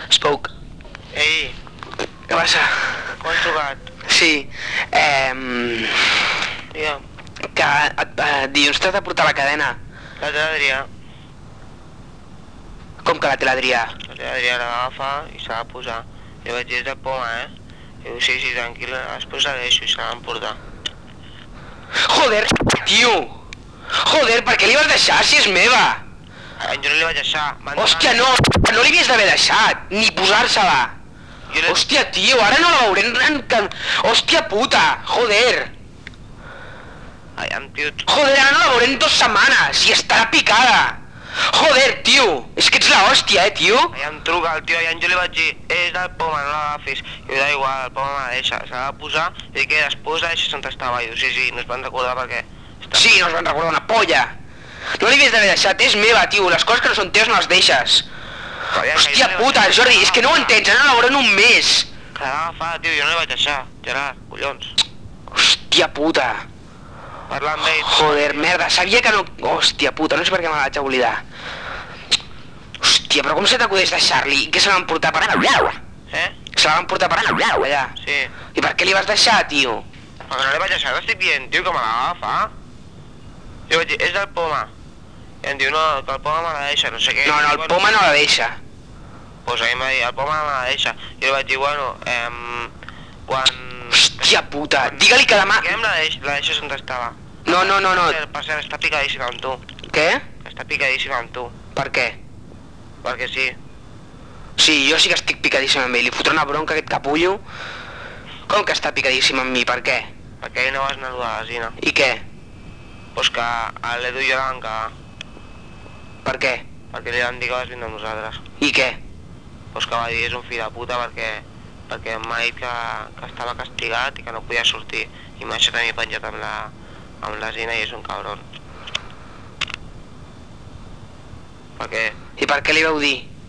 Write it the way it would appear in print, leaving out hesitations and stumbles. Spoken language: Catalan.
Spoke. Ei, Què passa? com has trucat? Sí, Digue'm, que dilluns t'has de portar la cadena. la teva Adrià. Com que la té l'Adrià? La teva Adrià la va agafar i s'ha de posar. Jo vaig dir de poma, Diu, sí, tranquil, després la deixo i se la van portar. Joder, tio! Joder, per què li vas deixar si és meva? Jo no li vaig deixar. Hòstia, no li havies d'haver deixat, ni posar-se-la. Hòstia, tio, ara no la veurem... Hòstia puta, joder. Aviam, tio, Joder, ara no la veurem 2 setmanes i estarà picada. Joder, tio, és que ets la hòstia, tio. aviam, truca al tio, aviam, jo li vaig dir, és del poma, no l'agafis. I da igual, el poma me la deixa, se la va posar i que després la deixa on estava. I diu, sí, no es van recordar perquè... Sí, no es van recordar una polla. No li havies d'haver deixat, és meva, tio, les coses que no són teves no les deixes. Hòstia puta, Jordi, és que no ho entens, ara no la veurem un mes. Que la va agafar, tio, jo no li vaig deixar, Gerard, collons. Hòstia puta. Parlar amb ell. Joder, merda, sabia que no... Hòstia puta, no sé per què me la vaig oblidar. Hòstia, però com se t'acudeix deixar-li? Què se la van portar per allà? Se la van portar per allà? Sí. I per què li vas deixar, tio? Perquè no li vaig deixar, t'estic dient, tio, que me la va agafar. Jo vaig dir, és del poma. I em diu, no, que el poma me la deixa, no sé què. No, el poma no la deixa. Pues a mi em va dir, el poma me la deixa. Jo li vaig dir, bueno, quan... Hòstia puta, digue-li que demà... Diguem, la deixes on estava. No. Per cert, està picadíssima amb tu. Què? Està picadíssima amb tu. Per què? Perquè sí. Sí, jo sí que estic picadíssim amb ell, li fotré una bronca a aquest capullo. Com que està picadíssim amb mi, per què? Perquè ell no vas anar a la gasina. I què? Pues que a l'Edu i jo la vam cagar. Per què? Perquè li vam dir que vas vindre amb nosaltres. I què? Pues que va dir, és un fill de puta perquè m'ha dit que estava castigat i que no podia sortir. I m'ha deixat a mi penjat amb la Zina i és un cabron. Per què? I per què li vau dir?